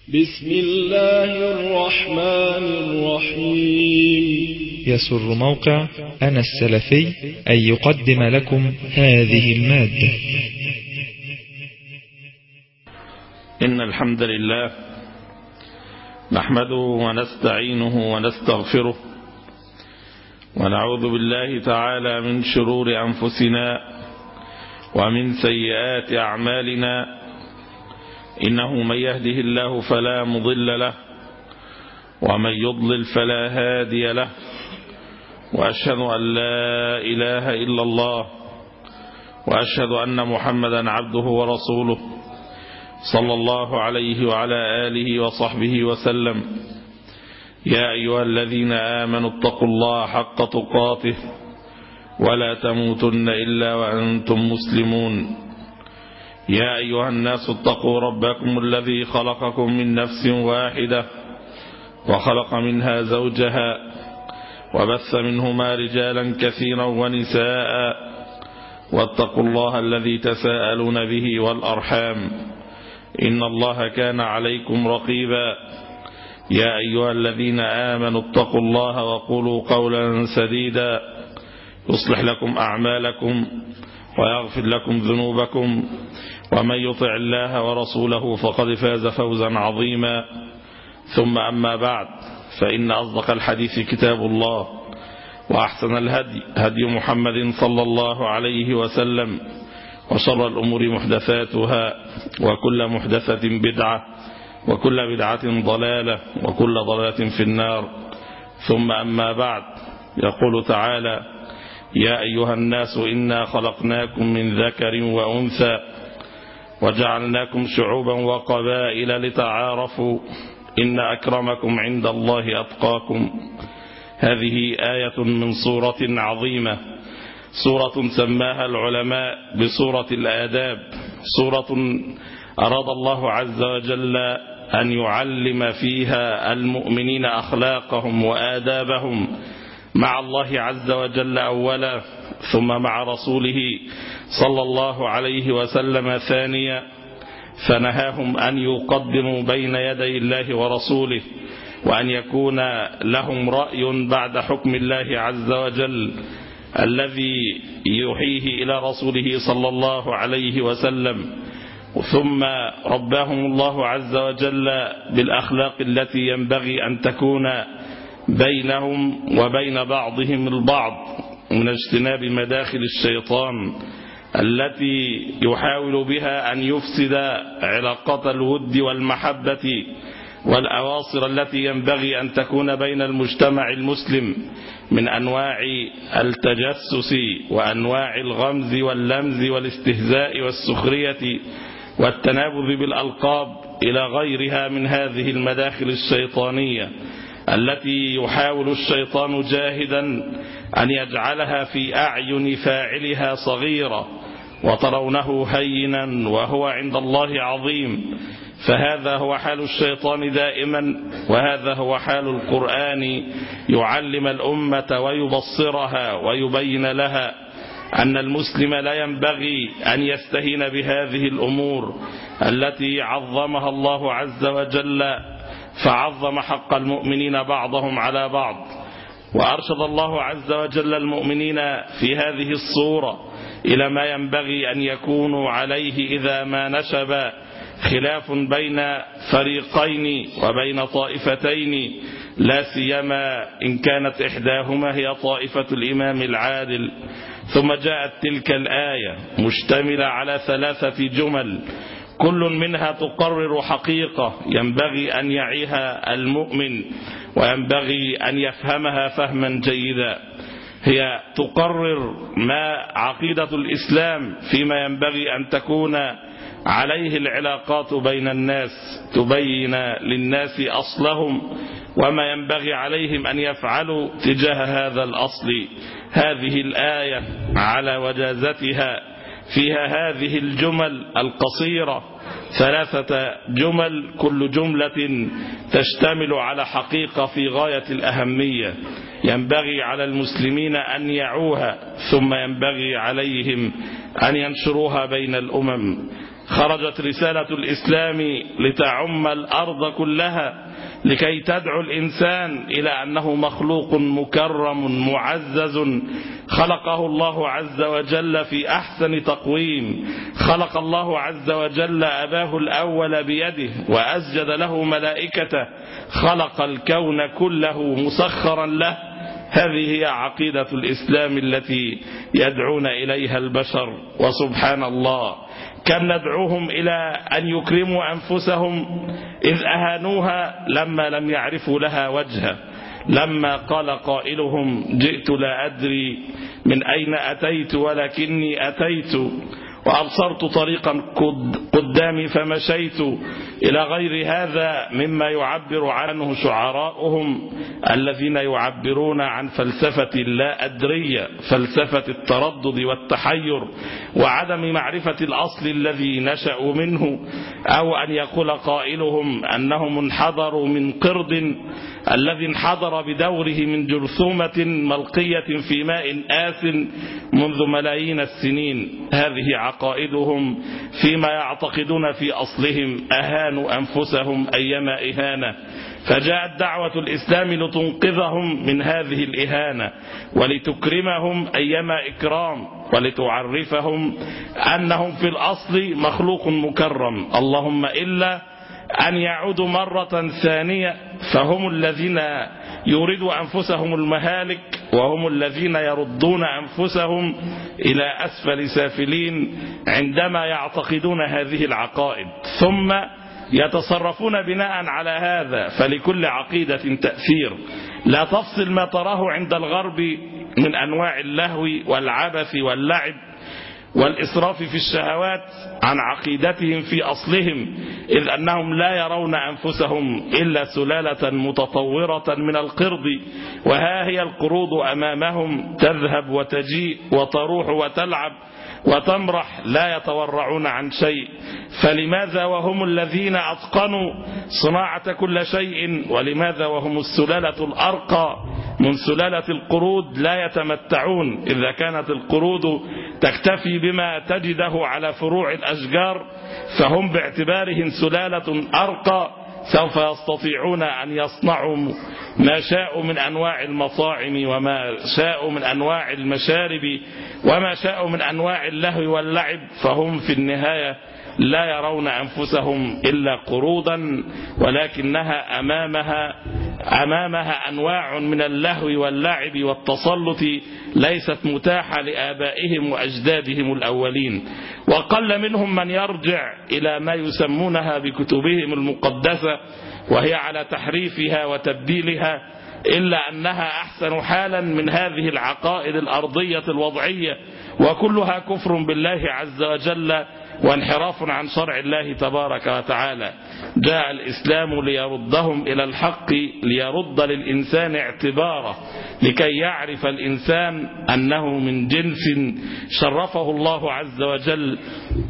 بسم الله الرحمن الرحيم. يسر موقع أنا السلفي أن يقدم لكم هذه المادة. إن الحمد لله نحمده ونستعينه ونستغفره ونعوذ بالله تعالى من شرور أنفسنا ومن سيئات أعمالنا، إنه من يهده الله فلا مضل له ومن يضلل فلا هادي له، وأشهد أن لا إله إلا الله وأشهد أن محمدا عبده ورسوله صلى الله عليه وعلى آله وصحبه وسلم. يا أيها الذين آمنوا اتقوا الله حق تقاته ولا تموتن إلا وأنتم مسلمون. يا أيها الناس اتقوا ربكم الذي خلقكم من نفس واحدة وخلق منها زوجها وبث منهما رجالا كثيرا ونساء، واتقوا الله الذي تساءلون به والأرحام إن الله كان عليكم رقيبا. يا أيها الذين آمنوا اتقوا الله وقولوا قولا سديدا يصلح لكم أعمالكم ويغفر لكم ذنوبكم، ومن يطع الله ورسوله فقد فاز فوزا عظيما. ثم أما بعد، فإن أصدق الحديث كتاب الله، وأحسن الهدي هدي محمد صلى الله عليه وسلم، وشر الأمور محدثاتها، وكل محدثة بدعة، وكل بدعة ضلالة، وكل ضلالة في النار. ثم أما بعد، يقول تعالى: يا أيها الناس إنا خلقناكم من ذكر وأنثى وجعلناكم شعوبا وقبائل لتعارفوا إن أكرمكم عند الله أتقاكم. هذه آية من سورة عظيمة، سورة سماها العلماء بسورة الآداب، سورة أراد الله عز وجل أن يعلم فيها المؤمنين أخلاقهم وآدابهم مع الله عز وجل أولا، ثم مع رسوله صلى الله عليه وسلم ثانيا، فنهاهم أن يقدموا بين يدي الله ورسوله، وأن يكون لهم رأي بعد حكم الله عز وجل الذي يوحيه إلى رسوله صلى الله عليه وسلم. ثم رباهم الله عز وجل بالأخلاق التي ينبغي أن تكون بينهم وبين بعضهم البعض، من اجتناب مداخل الشيطان التي يحاول بها أن يفسد علاقة الود والمحبة والأواصر التي ينبغي أن تكون بين المجتمع المسلم، من أنواع التجسس وأنواع الغمز واللمز والاستهزاء والسخرية والتنابذ بالألقاب إلى غيرها من هذه المداخل الشيطانية التي يحاول الشيطان جاهدا أن يجعلها في أعين فاعلها صغيرة وترونه هينا وهو عند الله عظيم. فهذا هو حال الشيطان دائما، وهذا هو حال القرآن، يعلم الأمة ويبصرها ويبين لها أن المسلم لا ينبغي أن يستهين بهذه الأمور التي عظمها الله عز وجل، فعظم حق المؤمنين بعضهم على بعض. وأرشد الله عز وجل المؤمنين في هذه الصورة إلى ما ينبغي أن يكونوا عليه إذا ما نشب خلاف بين فريقين وبين طائفتين، لا سيما إن كانت إحداهما هي طائفة الإمام العادل. ثم جاءت تلك الآية مشتملة على 3 جمل، كل منها تقرر حقيقة ينبغي أن يعيها المؤمن وينبغي أن يفهمها فهما جيدا. هي تقرر ما عقيدة الإسلام فيما ينبغي أن تكون عليه العلاقات بين الناس، تبين للناس أصلهم وما ينبغي عليهم أن يفعلوا تجاه هذا الأصل. هذه الآية على وجازتها فيها هذه الجمل القصيرة، 3 جمل، كل جملة تشتمل على حقيقة في غاية الأهمية ينبغي على المسلمين أن يعوها، ثم ينبغي عليهم أن ينشروها بين الأمم. خرجت رسالة الإسلام لتعم الأرض كلها، لكي تدعو الإنسان إلى أنه مخلوق مكرم معزز، خلقه الله عز وجل في أحسن تقويم. خلق الله عز وجل أباه الأول بيده وأسجد له ملائكته، خلق الكون كله مسخرا له. هذه هي عقيدة الإسلام التي يدعون إليها البشر. وسبحان الله، كم ندعوهم إلى أن يكرموا أنفسهم إذ أهانوها لما لم يعرفوا لها وجها. لما قال قائلهم: جئت لا أدري من أين أتيت ولكني أتيت وأبصرت طريقا قدامي فمشيت، إلى غير هذا مما يعبر عنه شعراؤهم الذين يعبرون عن فلسفة اللا أدرية، فلسفة التردد والتحير وعدم معرفة الأصل الذي نشأوا منه. أو أن يقول قائلهم أنهم انحدروا من قرد الذي انحدر بدوره من جرثومة ملقية في ماء آسن منذ ملايين السنين. هذه عقائدهم فيما يعتقدون في أصلهم، أهانوا أنفسهم أيما إهانة. فجاءت دعوة الإسلام لتنقذهم من هذه الإهانة ولتكرمهم أيما إكرام، ولتعرفهم أنهم في الأصل مخلوق مكرم، اللهم إلا أن يعودوا مرة ثانية فهم الذين يوردوا أنفسهم المهالك، وهم الذين يردون أنفسهم إلى أسفل سافلين عندما يعتقدون هذه العقائد، ثم يتصرفون بناء على هذا. فلكل عقيدة تأثير. لا تفصل ما تراه عند الغرب من أنواع اللهو والعبث واللعب والإسراف في الشهوات عن عقيدتهم في أصلهم، إذ أنهم لا يرون أنفسهم إلا سلالة متطورة من القرد، وها هي القرود أمامهم تذهب وتجيء وتروح وتلعب وتمرح، لا يتورعون عن شيء. فلماذا وهم الذين أتقنوا صناعة كل شيء، ولماذا وهم السلالة الأرقى من سلالة القرود لا يتمتعون؟ إذا كانت القرود تكتفي بما تجده على فروع الأشجار، فهم باعتبارهم سلالة أرقى سوف يستطيعون أن يصنعوا ما شاءوا من أنواع المطاعم، وما شاءوا من أنواع المشارب، وما شاءوا من أنواع اللهو واللعب. فهم في النهاية لا يرون أنفسهم إلا قرودا، ولكنها أمامها أنواع من اللهو واللعب والتسلط ليست متاحة لآبائهم وأجدادهم الأولين. وقل منهم من يرجع إلى ما يسمونها بكتبهم المقدسة وهي على تحريفها وتبديلها، إلا أنها أحسن حالا من هذه العقائد الأرضية الوضعية، وكلها كفر بالله عز وجل وانحراف عن شرع الله تبارك وتعالى. جاء الإسلام ليردهم إلى الحق، ليرد للإنسان اعتباره، لكي يعرف الإنسان أنه من جنس شرفه الله عز وجل،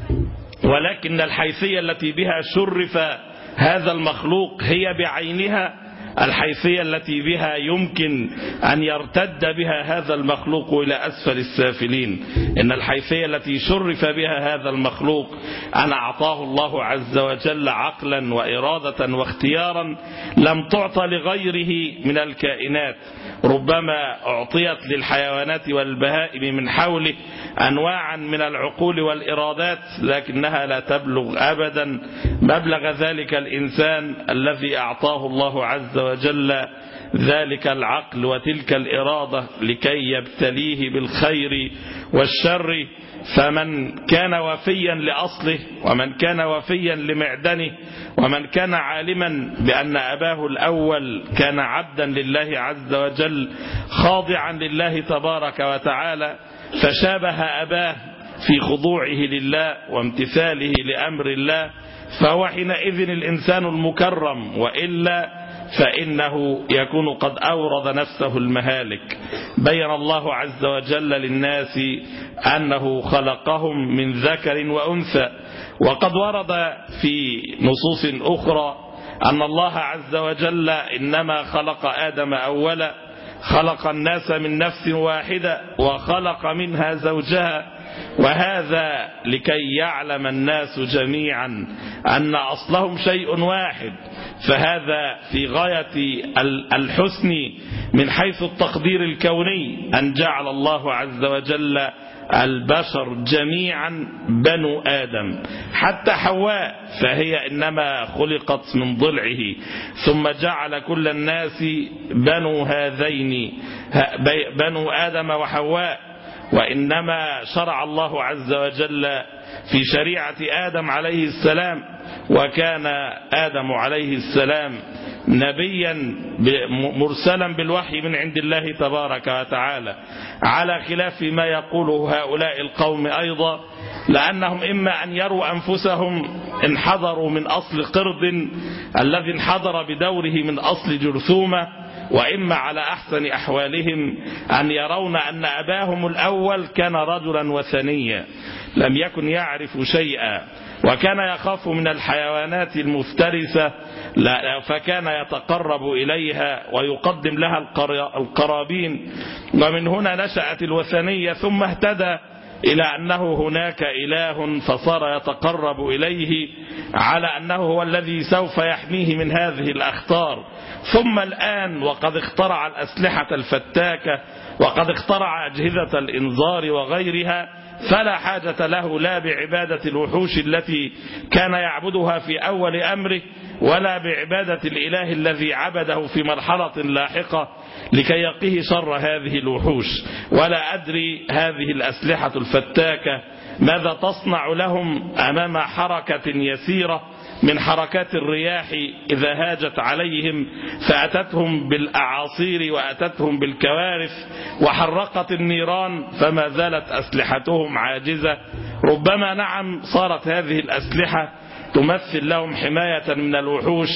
ولكن الحيثية التي بها شرف هذا المخلوق هي بعينها الحيثية التي بها يمكن أن يرتد بها هذا المخلوق إلى أسفل السافلين. إن الحيثية التي شرف بها هذا المخلوق أن أعطاه الله عز وجل عقلا وإرادة واختيارا لم تعطى لغيره من الكائنات. ربما أعطيت للحيوانات والبهائم من حوله أنواعا من العقول والإرادات، لكنها لا تبلغ أبدا مبلغ ذلك الإنسان الذي أعطاه الله عز وجل ذلك العقل وتلك الإرادة لكي يبتليه بالخير والشر. فمن كان وفيا لأصله، ومن كان وفيا لمعدنه، ومن كان عالما بأن أباه الأول كان عبدا لله عز وجل خاضعا لله تبارك وتعالى، فشابه أباه في خضوعه لله وامتثاله لأمر الله، فهو حينئذ الإنسان المكرم، وإلا فإنه يكون قد أورد نفسه المهالك. بين الله عز وجل للناس أنه خلقهم من ذكر وأنثى، وقد ورد في نصوص أخرى أن الله عز وجل إنما خلق آدم أولا، خلق الناس من نفس واحدة وخلق منها زوجها، وهذا لكي يعلم الناس جميعا أن أصلهم شيء واحد. فهذا في غاية الحسن من حيث التقدير الكوني، أن جعل الله عز وجل البشر جميعا بنو آدم، حتى حواء فهي إنما خلقت من ضلعه، ثم جعل كل الناس بنو هذين بنو آدم وحواء. وإنما شرع الله عز وجل في شريعة آدم عليه السلام، وكان آدم عليه السلام نبيا مرسلا بالوحي من عند الله تبارك وتعالى، على خلاف ما يقوله هؤلاء القوم أيضا، لأنهم إما أن يروا أنفسهم انحدروا من أصل قرد الذي انحدر بدوره من أصل جرثومة، وإما على أحسن أحوالهم أن يرون أن أباهم الأول كان رجلا وثنيا لم يكن يعرف شيئا، وكان يخاف من الحيوانات المفترسة، فكان يتقرب إليها ويقدم لها القرابين، ومن هنا نشأت الوثنية، ثم اهتدى إلى أنه هناك إله فصار يتقرب إليه على أنه هو الذي سوف يحميه من هذه الأخطار. ثم الآن وقد اخترع الأسلحة الفتاكة وقد اخترع أجهزة الإنذار وغيرها، فلا حاجة له لا بعبادة الوحوش التي كان يعبدها في أول أمره، ولا بعبادة الإله الذي عبده في مرحلة لاحقة لكي يقيه شر هذه الوحوش. ولا أدري هذه الأسلحة الفتاكة ماذا تصنع لهم أمام حركة يسيرة من حركات الرياح إذا هاجت عليهم فأتتهم بالأعاصير وأتتهم بالكوارث وحرقت النيران، فما زالت أسلحتهم عاجزة. ربما نعم صارت هذه الأسلحة تمثل لهم حماية من الوحوش،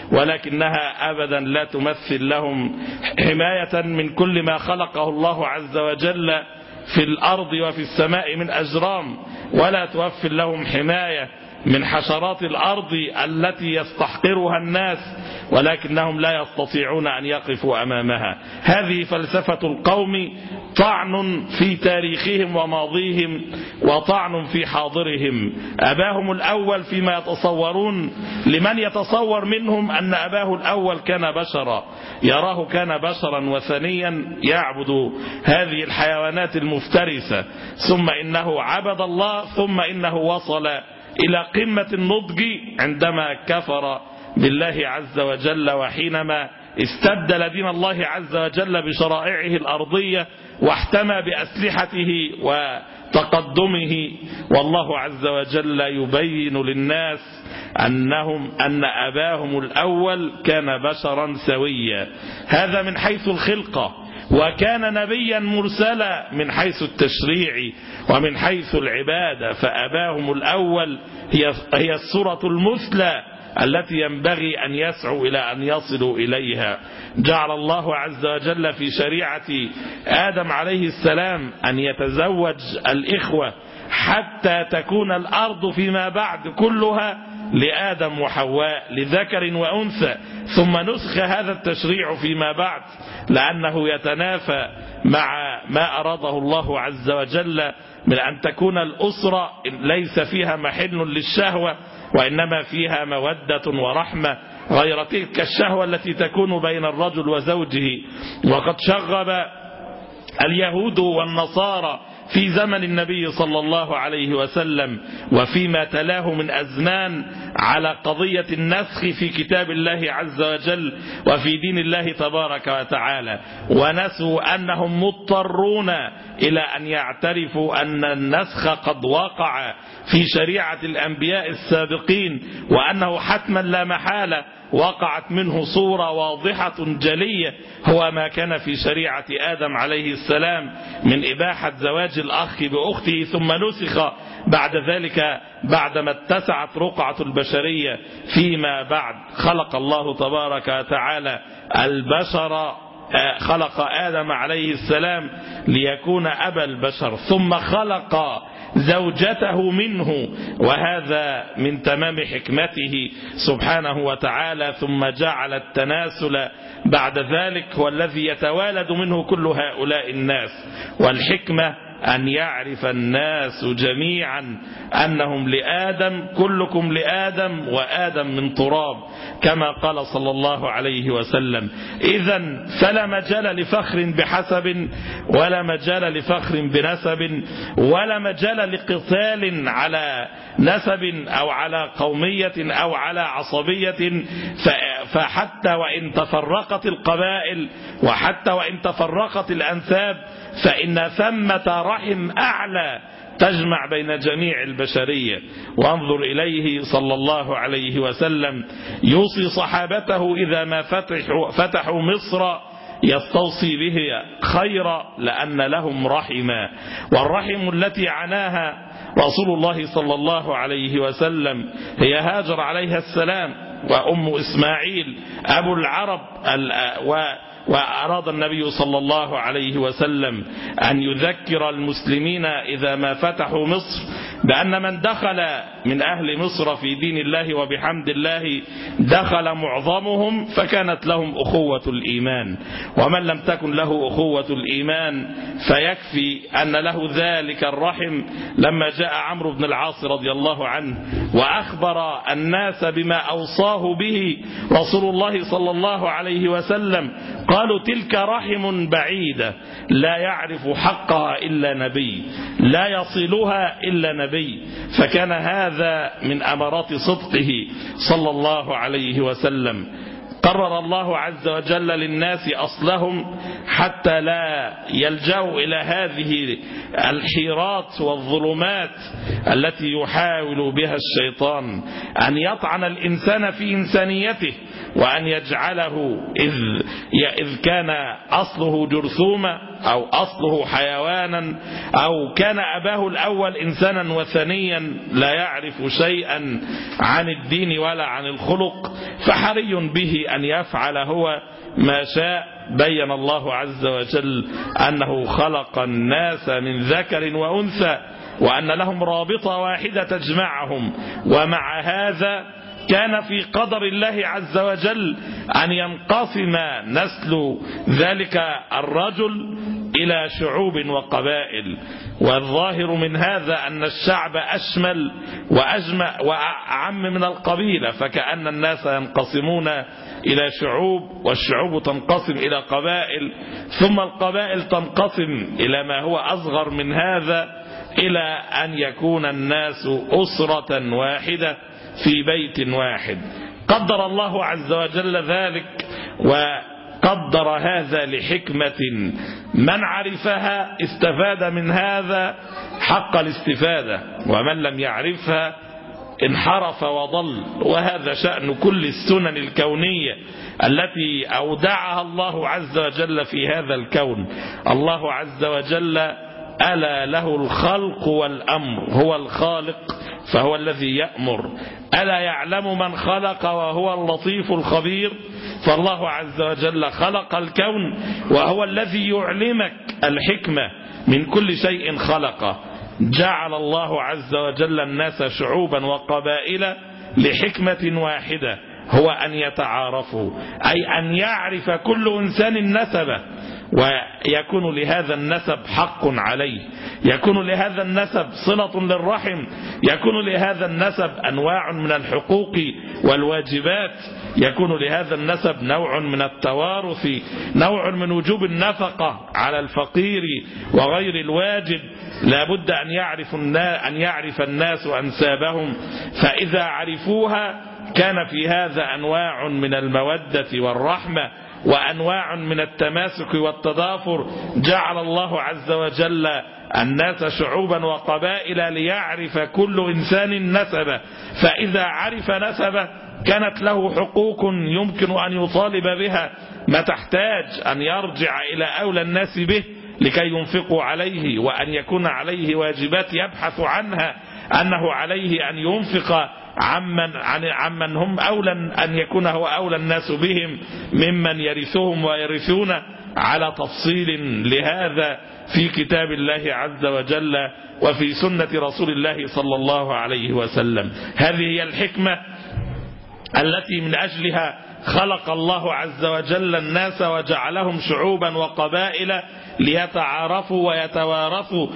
ولكنها أبدا لا تمثل لهم حماية من كل ما خلقه الله عز وجل في الأرض وفي السماء من أجرام، ولا توفر لهم حماية من حشرات الأرض التي يستحقرها الناس، ولكنهم لا يستطيعون أن يقفوا أمامها. هذه فلسفة القوم، طعن في تاريخهم وماضيهم وطعن في حاضرهم. أباهم الأول فيما يتصورون، لمن يتصور منهم أن أباه الأول كان بشرا، يراه كان بشرا وثنيا يعبد هذه الحيوانات المفترسة، ثم إنه عبد الله، ثم إنه وصل إلى قمة النضج عندما كفر بالله عز وجل، وحينما استبدل دين الله عز وجل بشرائعه الأرضية واحتمى بأسلحته وتقدمه. والله عز وجل يبين للناس أن أباهم الأول كان بشرا سويا. هذا من حيث الخلقة، وكان نبيا مرسلا من حيث التشريع ومن حيث العبادة، فأباهم الأول هي الصورة المثلى التي ينبغي أن يسعوا إلى أن يصلوا إليها. جعل الله عز وجل في شريعة آدم عليه السلام أن يتزوج الإخوة حتى تكون الأرض فيما بعد كلها لآدم وحواء لذكر وأنثى، ثم نسخ هذا التشريع فيما بعد لأنه يتنافى مع ما أراده الله عز وجل من أن تكون الأسرة ليس فيها محل للشهوة، وإنما فيها مودة ورحمة، غير تلك الشهوة التي تكون بين الرجل وزوجه. وقد شغب اليهود والنصارى في زمن النبي صلى الله عليه وسلم وفيما تلاه من أزمان على قضية النسخ في كتاب الله عز وجل وفي دين الله تبارك وتعالى، ونسوا أنهم مضطرون إلى أن يعترفوا أن النسخ قد وقع في شريعة الأنبياء السابقين، وأنه حتما لا محالة وقعت منه صورة واضحة جلية، هو ما كان في شريعة آدم عليه السلام من إباحة زواج الأخ بأخته، ثم نسخ بعد ذلك بعدما اتسعت رقعة البشرية. فيما بعد خلق الله تبارك وتعالى البشر، خلق آدم عليه السلام ليكون أبا البشر، ثم خلق زوجته منه، وهذا من تمام حكمته سبحانه وتعالى. ثم جعل التناسل بعد ذلك هو الذي يتوالد منه كل هؤلاء الناس. والحكمة أن يعرف الناس جميعا أنهم لآدم، كلكم لآدم وآدم من تراب، كما قال صلى الله عليه وسلم. إذن فلا مجال لفخر بحسب، ولا مجال لفخر بنسب، ولا مجال لقتال على نسب أو على قومية أو على عصبية. فحتى وإن تفرقت القبائل وحتى وإن تفرقت الأنساب فإن ثمة رحم أعلى تجمع بين جميع البشرية. وانظر إليه صلى الله عليه وسلم يوصي صحابته إذا ما فتحوا مصر يستوصي به خيرا لأن لهم رحما. والرحم التي عناها رسول الله صلى الله عليه وسلم هي هاجر عليها السلام وأم إسماعيل أبو العرب. وأراد النبي صلى الله عليه وسلم أن يذكر المسلمين إذا ما فتحوا مصر بأن من دخل من أهل مصر في دين الله وبحمد الله دخل معظمهم، فكانت لهم أخوة الإيمان. ومن لم تكن له أخوة الإيمان فيكفي أن له ذلك الرحم. لما جاء عمرو بن العاص رضي الله عنه وأخبر الناس بما أوصاه به رسول الله صلى الله عليه وسلم قالوا تلك رحم بعيدة لا يعرف حقها إلا نبي، لا يصلها إلا نبي. فكان هذا من أمارات صدقه صلى الله عليه وسلم. قرر الله عز وجل للناس أصلهم حتى لا يلجأوا إلى هذه الحيرات والظلمات التي يحاول بها الشيطان أن يطعن الإنسان في إنسانيته، وأن يجعله إذ كان أصله جرثومة أو أصله حيوانا أو كان أباه الأول إنسانا وثنيا لا يعرف شيئا عن الدين ولا عن الخلق، فحري به أن يفعل هو ما شاء. بين الله عز وجل أنه خلق الناس من ذكر وأنثى وأن لهم رابطة واحدة تجمعهم، ومع هذا كان في قدر الله عز وجل أن ينقسم نسل ذلك الرجل إلى شعوب وقبائل. والظاهر من هذا أن الشعب أشمل وأعم من القبيلة، فكأن الناس ينقسمون إلى شعوب، والشعوب تنقسم إلى قبائل، ثم القبائل تنقسم إلى ما هو أصغر من هذا، إلى أن يكون الناس أسرة واحدة في بيت واحد. قدر الله عز وجل ذلك، وقدر هذا لحكمة من عرفها استفاد من هذا حق الاستفادة، ومن لم يعرفها انحرف وضل. وهذا شأن كل السنن الكونية التي أودعها الله عز وجل في هذا الكون. الله عز وجل ألا له الخلق والأمر، هو الخالق فهو الذي يأمر. ألا يعلم من خلق وهو اللطيف الخبير؟ فالله عز وجل خلق الكون وهو الذي يعلمك الحكمة من كل شيء خلقه. جعل الله عز وجل الناس شعوبا وقبائل لحكمة واحدة، هو أن يتعارفوا، أي أن يعرف كل إنسان نسبه، ويكون لهذا النسب حق عليه، يكون لهذا النسب صلة للرحم، يكون لهذا النسب أنواع من الحقوق والواجبات، يكون لهذا النسب نوع من التوارث، نوع من وجوب النفقة على الفقير وغير الواجب. لا بد أن يعرف الناس أنسابهم، فإذا عرفوها كان في هذا أنواع من المودة والرحمة وأنواع من التماسك والتضافر. جعل الله عز وجل الناس شعوبا وقبائل ليعرف كل إنسان نسبه، فإذا عرف نسبه كانت له حقوق يمكن أن يطالب بها، ما تحتاج أن يرجع إلى أولى الناس به لكي ينفقوا عليه، وأن يكون عليه واجبات يبحث عنها، أنه عليه أن ينفق عمن هم أولى، أن يكون هو أولى الناس بهم ممن يرثهم ويرثونه، على تفصيل لهذا في كتاب الله عز وجل وفي سنة رسول الله صلى الله عليه وسلم. هذه هي الحكمة التي من أجلها خلق الله عز وجل الناس وجعلهم شعوبا وقبائل ليتعارفوا ويتوارثوا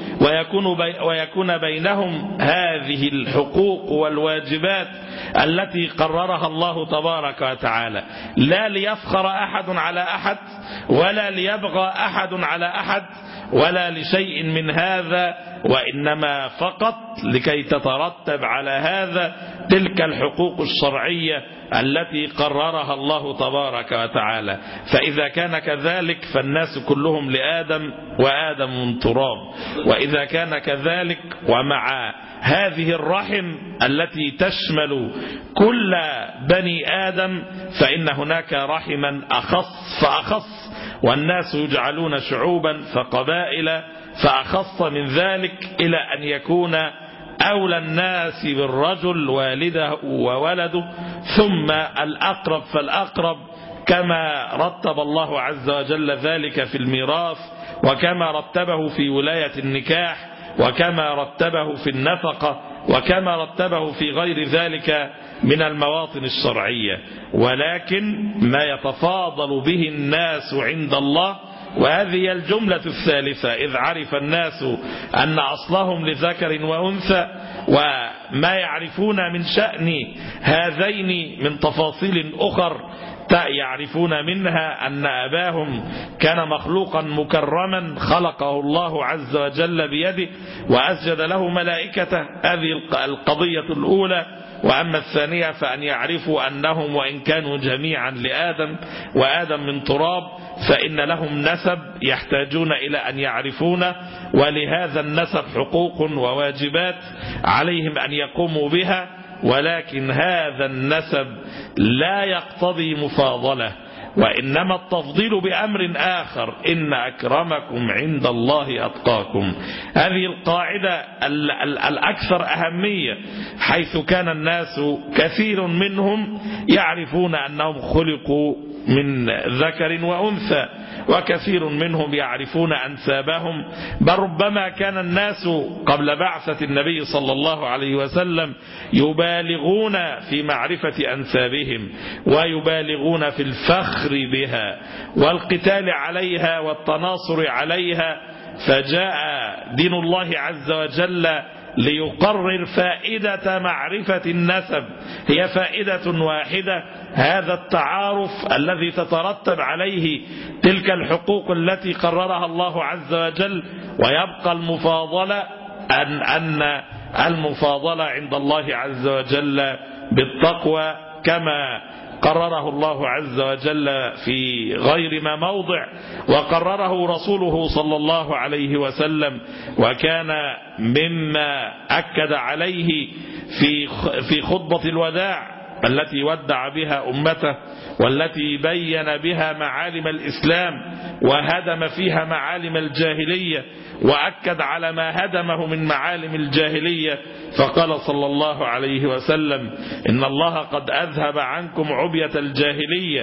ويكون بينهم هذه الحقوق والواجبات التي قررها الله تبارك وتعالى، لا ليفخر أحد على أحد ولا ليبغى أحد على أحد ولا لشيء من هذا، وإنما فقط لكي تترتب على هذا تلك الحقوق الشرعية التي قررها الله تبارك وتعالى. فإذا كان كذلك فالناس كلهم لآدم وآدم من تراب، وإذا كان كذلك ومع هذه الرحم التي تشمل كل بني آدم فإن هناك رحما أخص فأخص، والناس يجعلون شعوبا فقبائل فأخص من ذلك، إلى أن يكون أولى الناس بالرجل والده وولده ثم الأقرب فالأقرب، كما رتب الله عز وجل ذلك في الميراث، وكما رتبه في ولاية النكاح، وكما رتبه في النفقة، وكما رتبه في غير ذلك من المواطن الشرعية. ولكن ما يتفاضل به الناس عند الله، وهذه الجملة الثالثة، إذ عرف الناس أن أصلهم لذكر وأنثى، وما يعرفون من شأن هذين من تفاصيل أخر يعرفون منها أن أباهم كان مخلوقا مكرما خلقه الله عز وجل بيده وأسجد له ملائكته، هذه القضية الأولى. وأما الثانية فأن يعرفوا أنهم وإن كانوا جميعا لآدم وآدم من تراب فإن لهم نسب يحتاجون إلى أن يعرفونه، ولهذا النسب حقوق وواجبات عليهم أن يقوموا بها، ولكن هذا النسب لا يقتضي مفاضلة، وإنما التفضيل بأمر آخر: إن أكرمكم عند الله أتقاكم. هذه القاعدة الأكثر أهمية، حيث كان الناس كثير منهم يعرفون أنهم خلقوا من ذكر وأنثى، وكثير منهم يعرفون أنسابهم، بل ربما كان الناس قبل بعثة النبي صلى الله عليه وسلم يبالغون في معرفة أنسابهم، ويبالغون في الفخر بها والقتال عليها والتناصر عليها. فجاء دين الله عز وجل ليقرر فائدة معرفة النسب، هي فائدة واحدة: هذا التعارف الذي تترتب عليه تلك الحقوق التي قررها الله عز وجل. ويبقى المفاضلة أن المفاضلة عند الله عز وجل بالتقوى، كما قرره الله عز وجل في غير ما موضع، وقرره رسوله صلى الله عليه وسلم، وكان مما أكد عليه في خطبة الوداع التي ودع بها أمته، والتي بين بها معالم الإسلام وهدم فيها معالم الجاهلية، وأكد على ما هدمه من معالم الجاهلية، فقال صلى الله عليه وسلم: إن الله قد أذهب عنكم عبية الجاهلية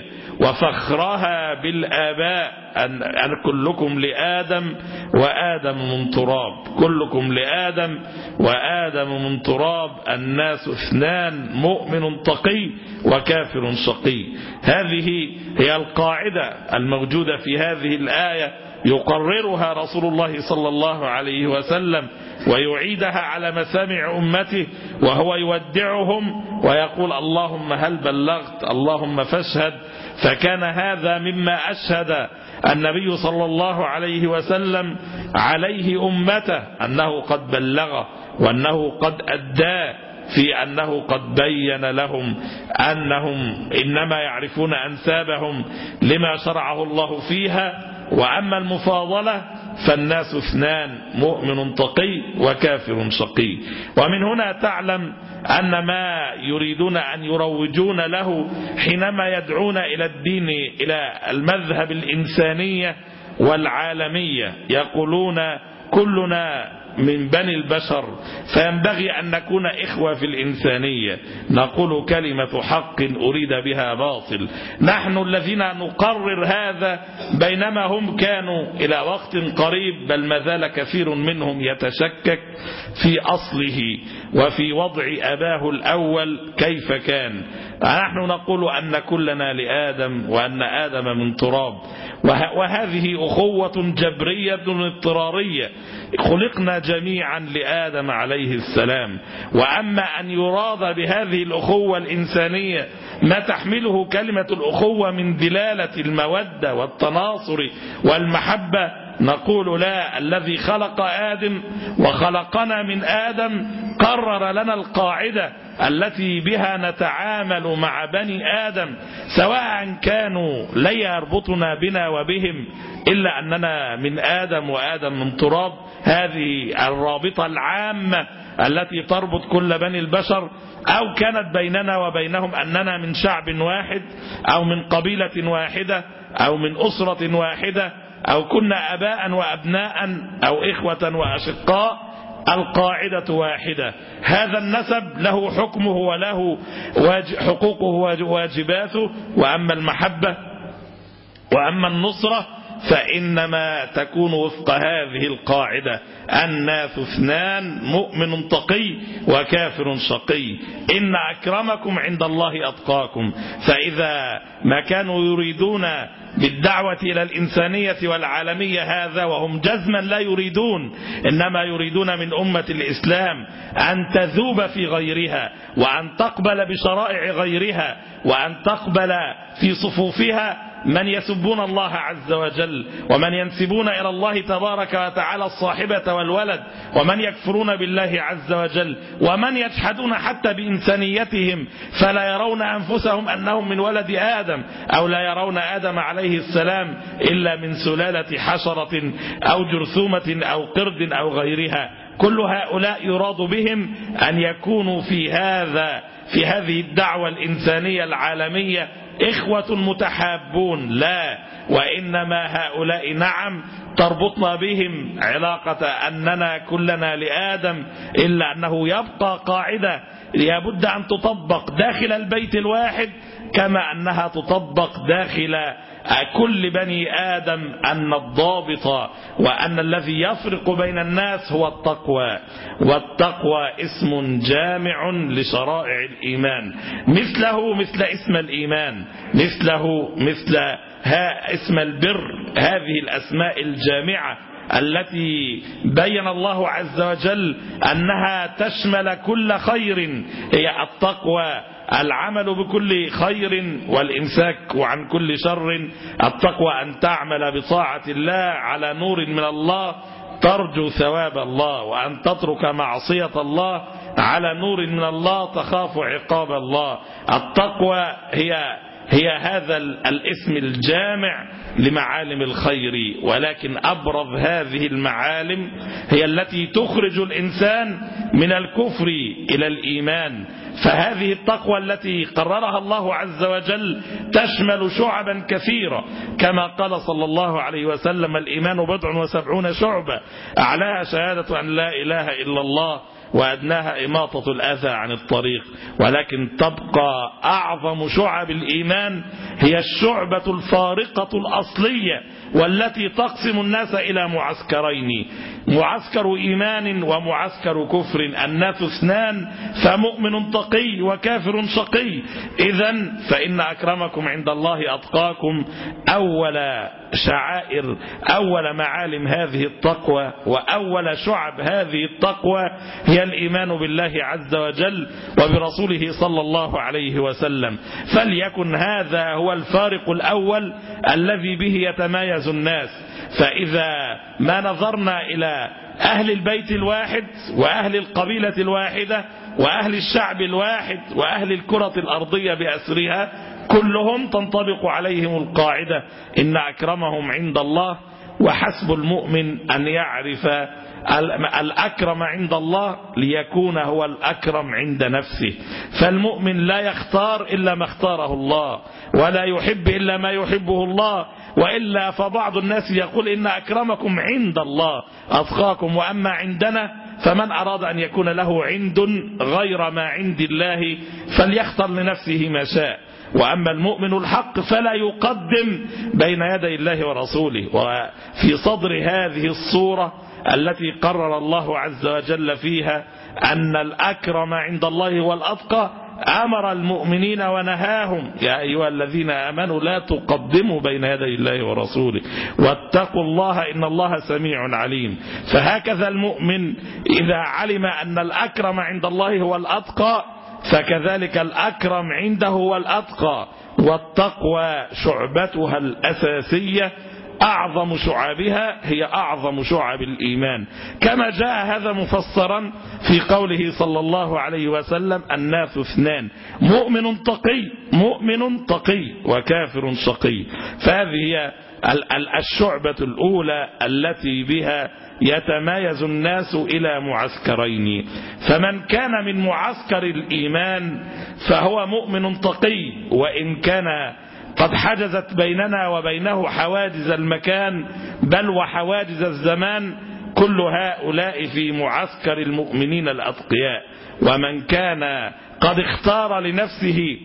وفخرها بالآباء، أن كلكم لآدم وآدم من تراب، كلكم لآدم وآدم من تراب، الناس اثنان: مؤمن تقي وكافر شقي. هذه هي القاعدة الموجودة في هذه الآية، يقررها رسول الله صلى الله عليه وسلم ويعيدها على مسامع أمته، وهو يودعهم ويقول: اللهم هل بلغت؟ اللهم فاشهد. فكان هذا مما أشهد النبي صلى الله عليه وسلم عليه أمته، أنه قد بلغ وأنه قد أدى، في أنه قد بين لهم أنهم إنما يعرفون أنسابهم لما شرعه الله فيها. وأما المفاضلة فالناس اثنان: مؤمن تقي وكافر شقي. ومن هنا تعلم أن ما يريدون أن يروجون له حينما يدعون إلى الدين إلى المذهب الإنسانية والعالمية، يقولون: كلنا من بني البشر، فينبغي أن نكون إخوة في الإنسانية، نقول كلمة حق أريد بها باطل، نحن الذين نقرر هذا، بينما هم كانوا إلى وقت قريب بل ما زال كثير منهم يتشكك في أصله وفي وضع أباه الأول كيف كان. نحن نقول أن كلنا لآدم وأن آدم من تراب، وهذه أخوة جبرية اضطرارية، خلقنا جميعا لآدم عليه السلام. وأما أن يراد بهذه الأخوة الإنسانية ما تحمله كلمة الأخوة من دلالة المودة والتناصر والمحبة، نقول لا، الذي خلق آدم وخلقنا من آدم قرر لنا القاعدة التي بها نتعامل مع بني آدم، سواء كانوا لا يربطنا بنا وبهم إلا أننا من آدم وآدم من تراب. هذه الرابطة العامة التي تربط كل بني البشر، أو كانت بيننا وبينهم أننا من شعب واحد أو من قبيلة واحدة أو من أسرة واحدة أو كنا أباء وأبناء أو إخوة وأشقاء، القاعدة واحدة. هذا النسب له حكمه وله حقوقه وواجباته، وأما المحبة وأما النصرة فإنما تكون وفق هذه القاعدة: الناس اثنان، مؤمن تقي وكافر شقي، إن أكرمكم عند الله أتقاكم. فإذا ما كانوا يريدون بالدعوة إلى الإنسانية والعالمية هذا، وهم جزما لا يريدون، إنما يريدون من أمة الإسلام أن تذوب في غيرها، وأن تقبل بشرائع غيرها، وأن تقبل في صفوفها من يسبون الله عز وجل، ومن ينسبون إلى الله تبارك وتعالى الصاحبة والولد، ومن يكفرون بالله عز وجل، ومن يجحدون حتى بإنسانيتهم، فلا يرون أنفسهم أنهم من ولد آدم، أو لا يرون آدم عليه السلام إلا من سلالة حشرة أو جرثومة أو قرد أو غيرها. كل هؤلاء يراد بهم أن يكونوا في هذه الدعوة الإنسانية العالمية إخوة متحابون، لا، وإنما هؤلاء نعم تربطنا بهم علاقة أننا كلنا لآدم، إلا أنه يبقى قاعدة لابد أن تطبق داخل البيت الواحد كما أنها تطبق داخل كل بني آدم، أن الضابط وأن الذي يفرق بين الناس هو التقوى، والتقوى اسم جامع لشرائع الإيمان، مثله مثل اسم الإيمان، مثله مثل اسم البر. هذه الأسماء الجامعة التي بين الله عز وجل أنها تشمل كل خير، هي التقوى العمل بكل خير والإمساك عن كل شر. التقوى أن تعمل بطاعة الله على نور من الله ترجو ثواب الله، وأن تترك معصية الله على نور من الله تخاف عقاب الله. التقوى هي هذا الاسم الجامع لمعالم الخير، ولكن أبرز هذه المعالم هي التي تخرج الإنسان من الكفر إلى الإيمان. فهذه التقوى التي قررها الله عز وجل تشمل شعبا كثيرة، كما قال صلى الله عليه وسلم: الإيمان 70 شعبة، أعلاها شهادة أن لا إله إلا الله، وأدناها إماطة الأذى عن الطريق. ولكن تبقى أعظم شعب الإيمان هي الشعبة الفارقة الأصلية، والتي تقسم الناس إلى معسكرين: معسكر إيمان ومعسكر كفر. الناس اثنان، فمؤمن تقي وكافر شقي. إذن فإن أكرمكم عند الله أتقاكم. أول معالم هذه التقوى وأول شعب هذه التقوى هي الإيمان بالله عز وجل وبرسوله صلى الله عليه وسلم. فليكن هذا هو الفارق الأول الذي به يتمايز الناس. فإذا ما نظرنا إلى أهل البيت الواحد وأهل القبيلة الواحدة وأهل الشعب الواحد وأهل الكرة الأرضية بأسرها، كلهم تنطبق عليهم القاعدة: إن أكرمهم عند الله. وحسب المؤمن أن يعرف الأكرم عند الله ليكون هو الأكرم عند نفسه. فالمؤمن لا يختار إلا ما اختاره الله، ولا يحب إلا ما يحبه الله، وإلا فبعض الناس يقول إن أكرمكم عند الله أتقاكم، وأما عندنا فمن أراد أن يكون له عند غير ما عند الله فليختر لنفسه ما شاء. وأما المؤمن الحق فلا يقدم بين يدي الله ورسوله. وفي صدر هذه الصورة التي قرر الله عز وجل فيها أن الأكرم عند الله هو الأتقى أمر المؤمنين ونهاهم: يا أيها الذين آمنوا لا تقدموا بين يدي الله ورسوله واتقوا الله إن الله سميع عليم. فهكذا المؤمن إذا علم أن الأكرم عند الله هو الأتقى فكذلك الأكرم عنده هو الأتقى. والتقوى شعبتها الأساسية أعظم شعبها هي أعظم شعب الإيمان، كما جاء هذا مفسرا في قوله صلى الله عليه وسلم: الناس اثنان، مؤمن تقي وكافر شقي. فهذه هي الشعبة الأولى التي بها يتمايز الناس إلى معسكرين. فمن كان من معسكر الإيمان فهو مؤمن تقي، وإن كان قد حجزت بيننا وبينه حواجز المكان بل وحواجز الزمان، كل هؤلاء في معسكر المؤمنين الأتقياء. ومن كان قد اختار لنفسه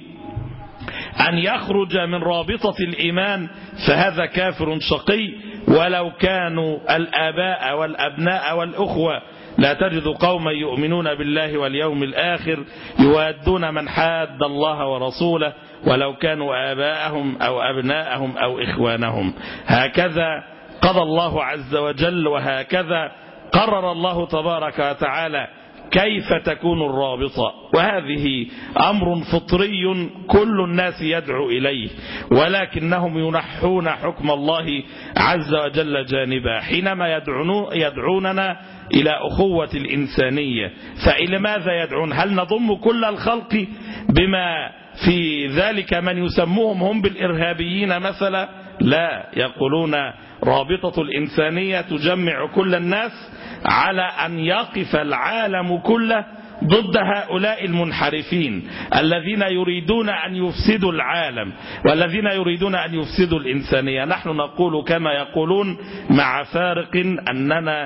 أن يخرج من رابطة الإيمان فهذا كافر شقي، ولو كانوا الآباء والأبناء والأخوة. لا تجد قوما يؤمنون بالله واليوم الآخر يوادون من حاد الله ورسوله ولو كانوا آباءهم أو أبناءهم أو إخوانهم. هكذا قضى الله عز وجل، وهكذا قرر الله تبارك وتعالى كيف تكون الرابطة. وهذه أمر فطري كل الناس يدعو إليه، ولكنهم ينحون حكم الله عز وجل جانبا حينما يدعوننا إلى أخوة الإنسانية. فإلى ماذا يدعون؟ هل نضم كل الخلق بما في ذلك من يسموهم هم بالإرهابيين مثلا؟ لا، يقولون رابطة الإنسانية تجمع كل الناس على أن يقف العالم كله ضد هؤلاء المنحرفين الذين يريدون أن يفسدوا العالم والذين يريدون أن يفسدوا الإنسانية. نحن نقول كما يقولون، مع فارق أننا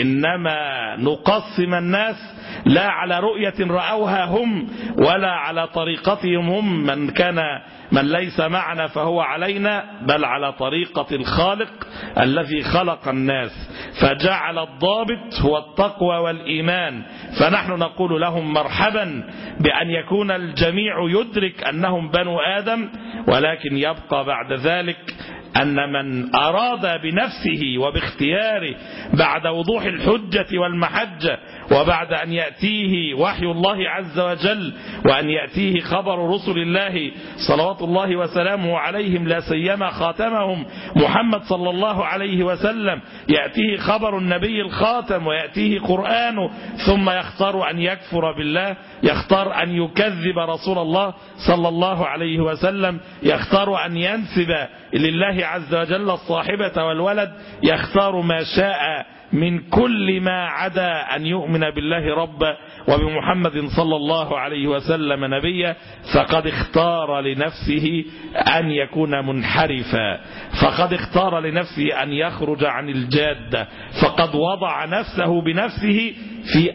إنما نقسم الناس لا على رؤية رأوها هم ولا على طريقتهم هم، من ليس معنا فهو علينا، بل على طريقة الخالق الذي خلق الناس فجعل الضابط هو التقوى والإيمان. فنحن نقول لهم مرحبا بأن يكون الجميع يدرك أنهم بنو آدم، ولكن يبقى بعد ذلك أن من أراد بنفسه وباختياره بعد وضوح الحجة والمحجة وبعد أن يأتيه وحي الله عز وجل وأن يأتيه خبر رسل الله صلوات الله وسلامه عليهم، لا سيما خاتمهم محمد صلى الله عليه وسلم، يأتيه خبر النبي الخاتم ويأتيه قرآنه، ثم يختار أن يكفر بالله، يختار أن يكذب رسول الله صلى الله عليه وسلم، يختار أن ينسب لله عز وجل الصاحبة والولد، يختار ما شاء من كل ما عدا أن يؤمن بالله ربا وبمحمد صلى الله عليه وسلم نبيا، فقد اختار لنفسه أن يكون منحرفا، فقد اختار لنفسه أن يخرج عن الجادة، فقد وضع نفسه بنفسه في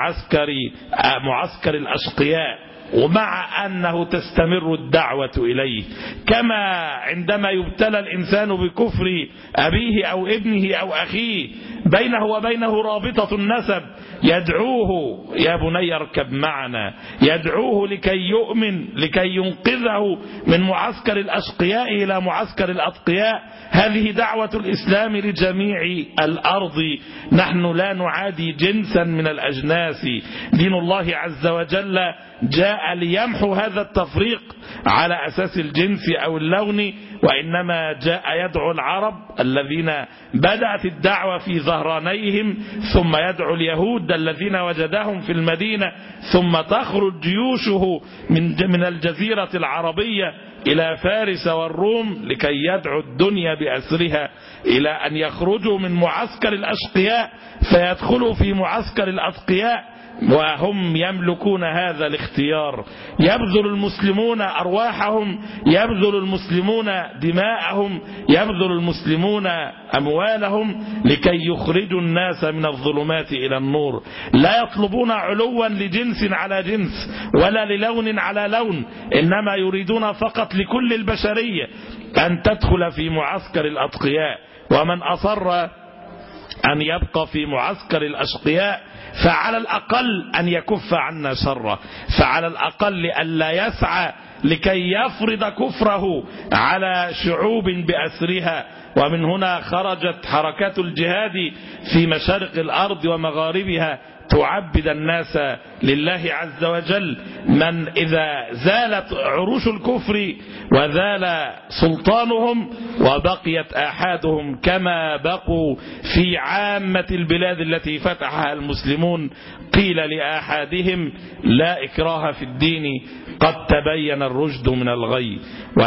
معسكر الأشقياء. ومع أنه تستمر الدعوة إليه، كما عندما يبتلى الإنسان بكفر أبيه أو ابنه أو أخيه بينه وبينه رابطة النسب، يدعوه: يا بني اركب معنا، يدعوه لكي يؤمن، لكي ينقذه من معسكر الأشقياء إلى معسكر الأتقياء. هذه دعوة الإسلام لجميع الأرض. نحن لا نعادي جنسا من الأجناس، دين الله عز وجل جاء ليمحو هذا التفريق على أساس الجنس أو اللون، وإنما جاء يدعو العرب الذين بدأت الدعوة في ظهرانيهم، ثم يدعو اليهود الذين وجدهم في المدينة، ثم تخرج جيوشه من الجزيرة العربية إلى فارس والروم لكي يدعو الدنيا بأسرها إلى أن يخرجوا من معسكر الأشقياء فيدخلوا في معسكر الأتقياء. وهم يملكون هذا الاختيار. يبذل المسلمون أرواحهم، يبذل المسلمون دماءهم، يبذل المسلمون أموالهم لكي يخرجوا الناس من الظلمات إلى النور. لا يطلبون علوا لجنس على جنس ولا للون على لون، إنما يريدون فقط لكل البشرية أن تدخل في معسكر الأتقياء. ومن أصر أن يبقى في معسكر الأشقياء فعلى الأقل أن يكف عنا شره، فعلى الأقل ألا يسعى لكي يفرض كفره على شعوب بأسرها. ومن هنا خرجت حركات الجهاد في مشارق الأرض ومغاربها تعبد الناس لله عز وجل. من إذا زالت عروش الكفر وزال سلطانهم وبقيت آحادهم كما بقوا في عامة البلاد التي فتحها المسلمون، قيل لآحادهم لا إكراه في الدين قد تبين الرشد من الغي.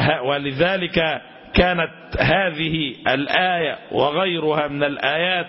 ولذلك كانت هذه الآية وغيرها من الآيات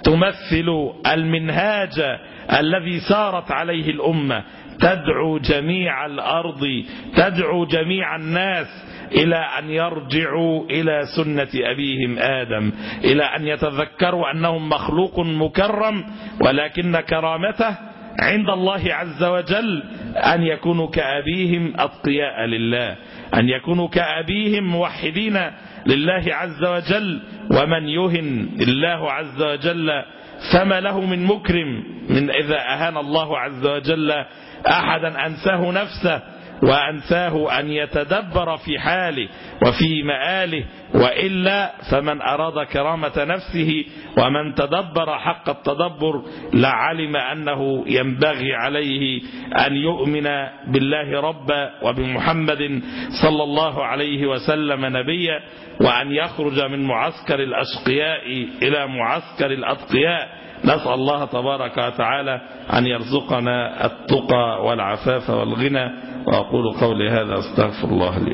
تمثل المنهاج الذي سارت عليه الأمة، تدعو جميع الأرض، تدعو جميع الناس إلى أن يرجعوا إلى سنة أبيهم آدم، إلى أن يتذكروا أنهم مخلوق مكرم، ولكن كرامته عند الله عز وجل أن يكونوا كأبيهم أتقياء لله، أن يكونوا كأبيهم موحدين لله عز وجل. ومن يهن الله عز وجل فما له من مكرم، من إذا أهان الله عز وجل أحدا أنساه نفسه وأنساه أن يتدبر في حاله وفي مآله، وإلا فمن أراد كرامة نفسه ومن تدبر حق التدبر لعلم أنه ينبغي عليه أن يؤمن بالله ربا وبمحمد صلى الله عليه وسلم نبيا، وأن يخرج من معسكر الأشقياء إلى معسكر الأتقياء. نسأل الله تبارك وتعالى أن يرزقنا التقى والعفاف والغنى. وأقول قولي هذا أستغفر الله لي.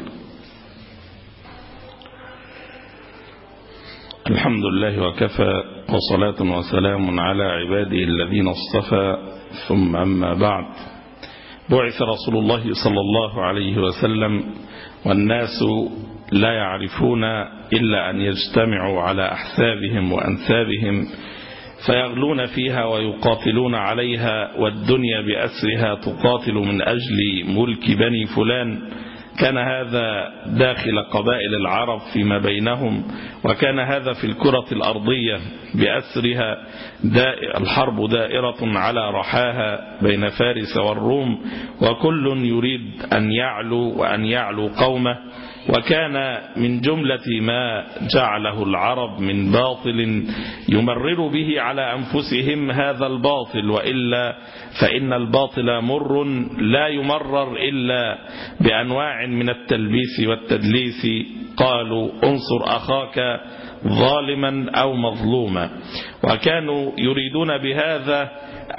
الحمد لله وكفى، وصلاة وسلام على عباده الذين اصطفى، ثم أما بعد. بعث رسول الله صلى الله عليه وسلم والناس لا يعرفون إلا أن يجتمعوا على أحسابهم وأنسابهم فيغلون فيها ويقاتلون عليها، والدنيا بأسرها تقاتل من أجل ملك بني فلان. كان هذا داخل قبائل العرب فيما بينهم، وكان هذا في الكرة الأرضية بأسرها. الحرب دائرة على رحاها بين فارس والروم، وكل يريد أن يعلو وأن يعلو قومه. وكان من جملة ما جعله العرب من باطل يمرر به على أنفسهم هذا الباطل، وإلا فإن الباطل مر لا يمرر إلا بأنواع من التلبيس والتدليس. قالوا انصر أخاك ظالما أو مظلوما، وكانوا يريدون بهذا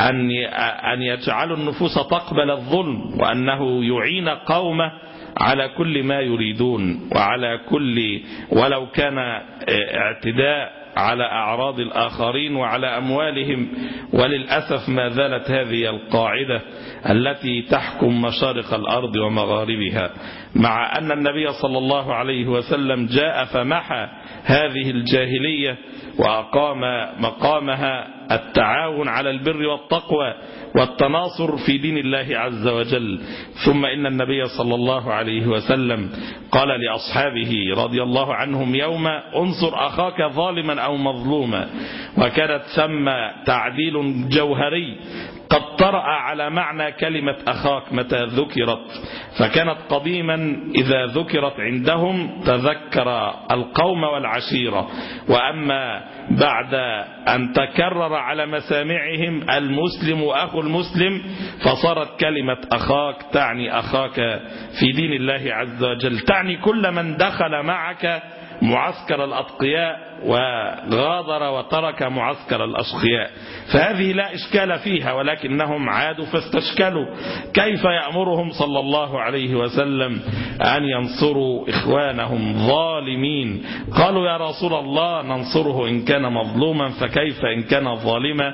أن يجعلوا النفوس تقبل الظلم، وأنه يعين قومه على كل ما يريدون، وعلى كل ولو كان اعتداء على أعراض الآخرين وعلى أموالهم. وللأسف ما زالت هذه القاعدة التي تحكم مشارق الأرض ومغاربها، مع أن النبي صلى الله عليه وسلم جاء فمحى هذه الجاهلية وأقام مقامها التعاون على البر والتقوى والتناصر في دين الله عز وجل. ثم إن النبي صلى الله عليه وسلم قال لأصحابه رضي الله عنهم يوما انصر أخاك ظالما أو مظلوما، وكانت ثم تعديل جوهري قد طرأ على معنى كلمة أخاك متى ذكرت. فكانت قديما إذا ذكرت عندهم تذكر القوم والعشيرة، وأما بعد أن تكرر على مسامعهم المسلم وأخو المسلم فصارت كلمة أخاك تعني أخاك في دين الله عز وجل، تعني كل من دخل معك معسكر الأتقياء وغادر وترك معسكر الأشقياء. فهذه لا إشكال فيها، ولكنهم عادوا فاستشكلوا. كيف يأمرهم صلى الله عليه وسلم أن ينصروا إخوانهم ظالمين؟ قالوا يا رسول الله ننصره إن كان مظلوما، فكيف إن كان ظالما؟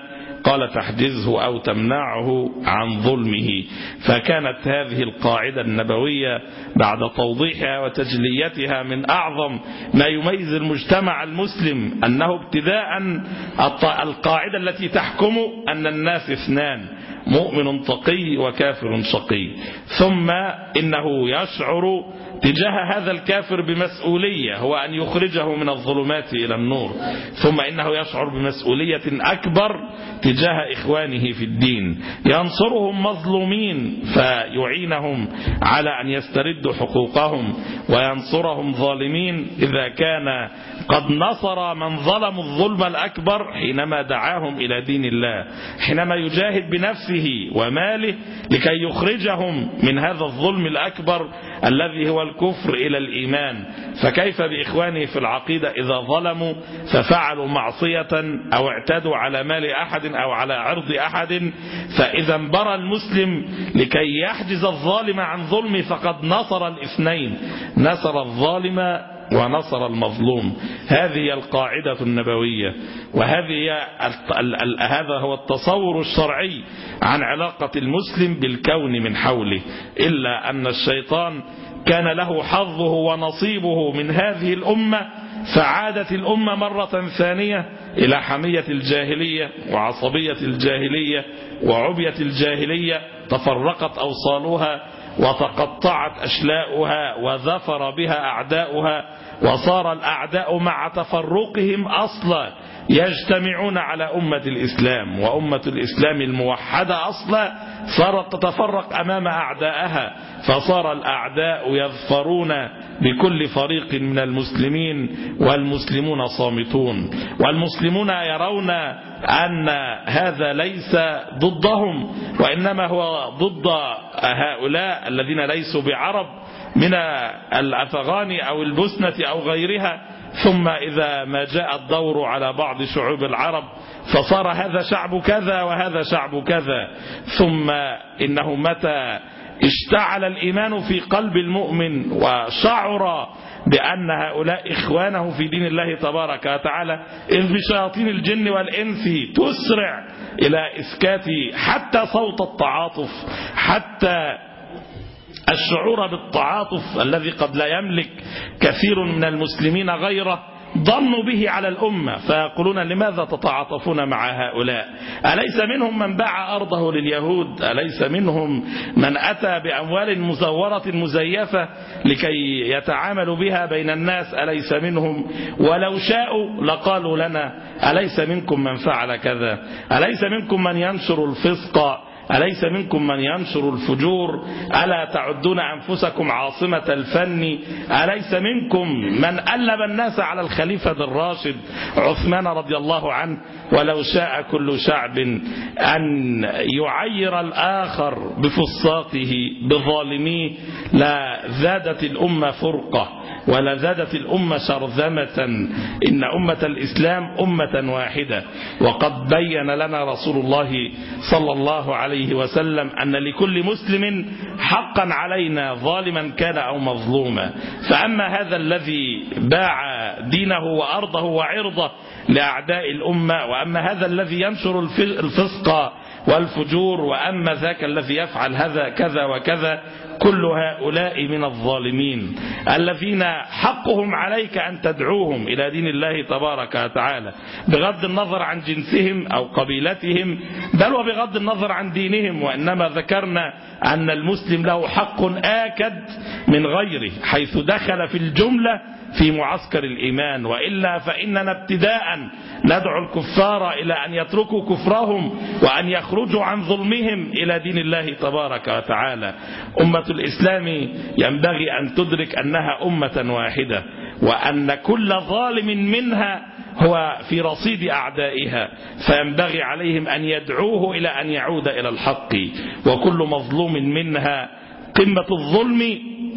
قال تحجزه أو تمنعه عن ظلمه. فكانت هذه القاعدة النبوية بعد توضيحها وتجليتها من أعظم ما يميز المجتمع المسلم، أنه ابتداء القاعدة التي تحكم أن الناس اثنان، مؤمن تقي وكافر شقي، ثم إنه يشعر تجاه هذا الكافر بمسؤولية، هو أن يخرجه من الظلمات إلى النور، ثم إنه يشعر بمسؤولية أكبر تجاه إخوانه في الدين، ينصرهم مظلومين فيعينهم على أن يستردوا حقوقهم، وينصرهم ظالمين إذا كان قد نصر من ظلم الظلم الأكبر حينما دعاهم إلى دين الله، حينما يجاهد بنفسه وماله لكي يخرجهم من هذا الظلم الأكبر الذي هو الكفر إلى الإيمان. فكيف بإخوانه في العقيدة إذا ظلموا ففعلوا معصية أو اعتدوا على مال أحد أو على عرض أحد، فإذا انبرى المسلم لكي يحجز الظالم عن ظلمه فقد نصر الاثنين، نصر الظالم ونصر المظلوم. هذه القاعدة النبوية، هذا هو التصور الشرعي عن علاقة المسلم بالكون من حوله. إلا أن الشيطان كان له حظه ونصيبه من هذه الأمة، فعادت الأمة مرة ثانية إلى حمية الجاهلية وعصبية الجاهلية وعبية الجاهلية، تفرقت أوصالها وتقطعت أشلاؤها وظفر بها أعداؤها، وصار الأعداء مع تفرقهم أصلا يجتمعون على أمة الإسلام، وأمة الإسلام الموحدة أصلا صارت تتفرق أمام أعدائها، فصار الأعداء يظفرون بكل فريق من المسلمين والمسلمون صامتون، والمسلمون يرون أن هذا ليس ضدهم وإنما هو ضد هؤلاء الذين ليسوا بعرب من الأفغان أو البوسنة أو غيرها. ثم إذا ما جاء الدور على بعض شعوب العرب فصار هذا شعب كذا وهذا شعب كذا، ثم إنه متى اشتعل الإيمان في قلب المؤمن وشعر بأن هؤلاء إخوانه في دين الله تبارك وتعالى، إذ بشياطين الجن والإنس تسرع إلى إسكات حتى صوت التعاطف، حتى الشعور بالتعاطف الذي قد لا يملك كثير من المسلمين غيره، ضنوا به على الأمة فيقولون لماذا تتعاطفون مع هؤلاء؟ أليس منهم من باع أرضه لليهود؟ أليس منهم من أتى بأموال مزورة مزيفة لكي يتعاملوا بها بين الناس؟ أليس منهم؟ ولو شاءوا لقالوا لنا أليس منكم من فعل كذا؟ أليس منكم من ينشر الفسق؟ أليس منكم من ينشر الفجور؟ ألا تعدون أنفسكم عاصمة الفن؟ أليس منكم من ألب الناس على الخليفة الراشد عثمان رضي الله عنه؟ ولو شاء كل شعب أن يعير الآخر بفساقه بظالميه لزادت الأمة فرقة ولا زادت الأمة شرذمة. إن أمة الإسلام أمة واحدة، وقد بين لنا رسول الله صلى الله عليه وسلم أن لكل مسلم حقا علينا ظالما كان أو مظلوما. فأما هذا الذي باع دينه وأرضه وعرضه لأعداء الأمة، وأما هذا الذي ينشر الفسق والفجور، وأما ذاك الذي يفعل هذا كذا وكذا، كل هؤلاء من الظالمين الذين حقهم عليك أن تدعوهم إلى دين الله تبارك وتعالى بغض النظر عن جنسهم أو قبيلتهم، بل وبغض النظر عن دينهم. وإنما ذكرنا أن المسلم له حق آكد من غيره حيث دخل في الجملة في معسكر الإيمان، وإلا فإننا ابتداء ندعو الكفار إلى أن يتركوا كفرهم وأن يخرجوا عن ظلمهم إلى دين الله تبارك وتعالى. أمة الإسلام ينبغي أن تدرك أنها أمة واحدة، وأن كل ظالم منها هو في رصيد أعدائها، فينبغي عليهم أن يدعوه إلى أن يعود إلى الحق، وكل مظلوم منها قمة الظلم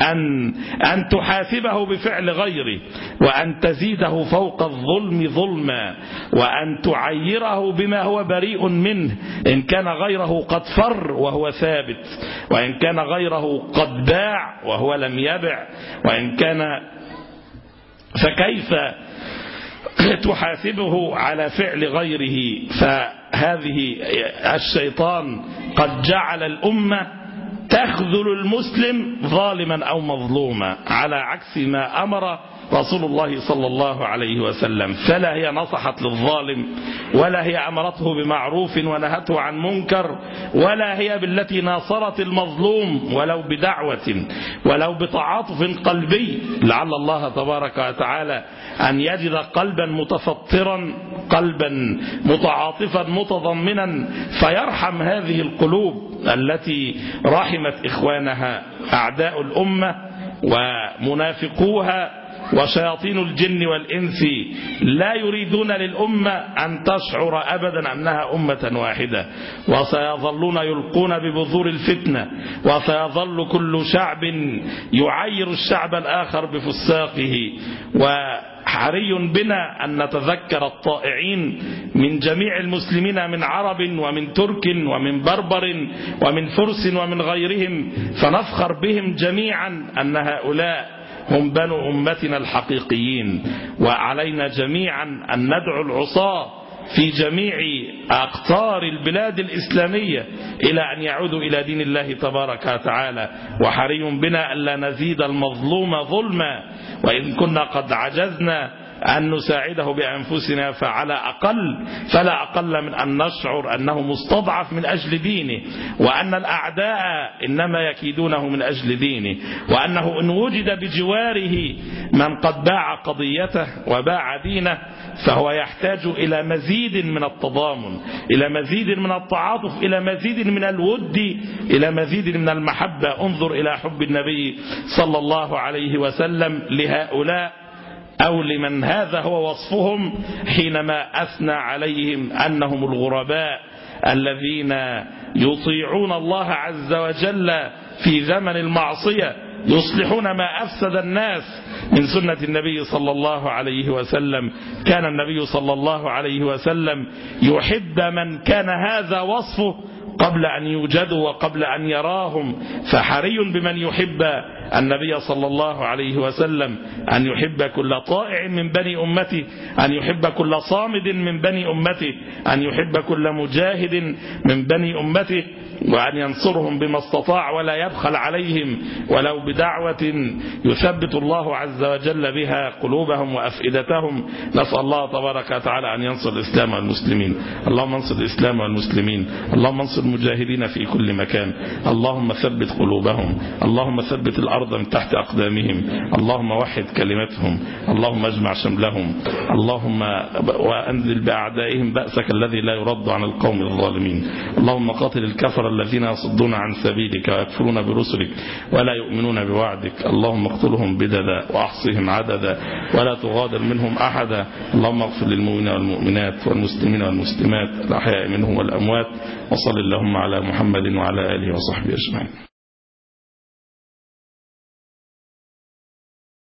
أن تحاسبه بفعل غيره، وأن تزيده فوق الظلم ظلما، وأن تعيره بما هو بريء منه، إن كان غيره قد فر وهو ثابت، وإن كان غيره قد باع وهو لم يبع، وإن كان فكيف تحاسبه على فعل غيره، فهذه الشيطان قد جعل الأمة تخذل المسلم ظالما أو مظلوما، على عكس ما أمر رسول الله صلى الله عليه وسلم. فلا هي نصحت للظالم، ولا هي أمرته بمعروف ونهته عن منكر، ولا هي بالتي ناصرت المظلوم ولو بدعوة ولو بتعاطف قلبي، لعل الله تبارك وتعالى أن يجد قلبا متفطرا، قلبا متعاطفا متضمنا، فيرحم هذه القلوب التي رحمت إخوانها أعداء الأمة ومنافقوها وشياطين الجن والإنس. لا يريدون للأمة أن تشعر أبدا أنها أمة واحدة، وسيظلون يلقون ببذور الفتنة، وسيظل كل شعب يعير الشعب الآخر بفساقه. وحري بنا أن نتذكر الطائعين من جميع المسلمين، من عرب ومن ترك ومن بربر ومن فرس ومن غيرهم، فنفخر بهم جميعا أن هؤلاء هم بنو أمتنا الحقيقيين. وعلينا جميعا أن ندعو العصاة في جميع أقطار البلاد الإسلامية إلى أن يعودوا إلى دين الله تبارك وتعالى. وحري بنا ألا نزيد المظلوم ظلما، وإن كنا قد عجزنا أن نساعده بأنفسنا فلا أقل من أن نشعر أنه مستضعف من أجل دينه، وأن الأعداء إنما يكيدونه من أجل دينه، وأنه إن وجد بجواره من قد باع قضيته وباع دينه فهو يحتاج إلى مزيد من التضامن، إلى مزيد من التعاطف، إلى مزيد من الود، إلى مزيد من المحبة. انظر إلى حب النبي صلى الله عليه وسلم لهؤلاء، أو لمن هذا هو وصفهم حينما أثنى عليهم أنهم الغرباء الذين يطيعون الله عز وجل في زمن المعصية، يصلحون ما أفسد الناس من سنة النبي صلى الله عليه وسلم. كان النبي صلى الله عليه وسلم يحب من كان هذا وصفه قبل أن يوجدوا وقبل أن يراهم. فحري بمن يحب النبي صلى الله عليه وسلم أن يحب كل طائع من بني أمته، أن يحب كل صامد من بني أمته، أن يحب كل مجاهد من بني أمته، وأن ينصرهم بما استطاع ولا يبخل عليهم ولو بدعوة يثبت الله عز وجل بها قلوبهم وأفئدتهم. نسأل الله تبارك وتعالى أن ينصر الإسلام والمسلمين. اللهم انصر الإسلام والمسلمين، اللهم انصر المجاهدين في كل مكان، اللهم ثبت قلوبهم، اللهم ثبت الأرض من تحت أقدامهم، اللهم وحد كلمتهم، اللهم اجمع شملهم، اللهم وأنزل بأعدائهم بأسك الذي لا يرد عن القوم الظالمين. اللهم قاتل الكفر الذين يصدون عن سبيلك ويكفرون برسلك ولا يؤمنون بوعدك، اللهم اقتلهم بددا وأحصهم عددا ولا تغادر منهم أحدا. اللهم اغفر للمؤمنين والمؤمنات والمسلمين والمسلمات الأحياء منهم والأموات، وصل اللهم على محمد وعلى آله وصحبه أجمعين.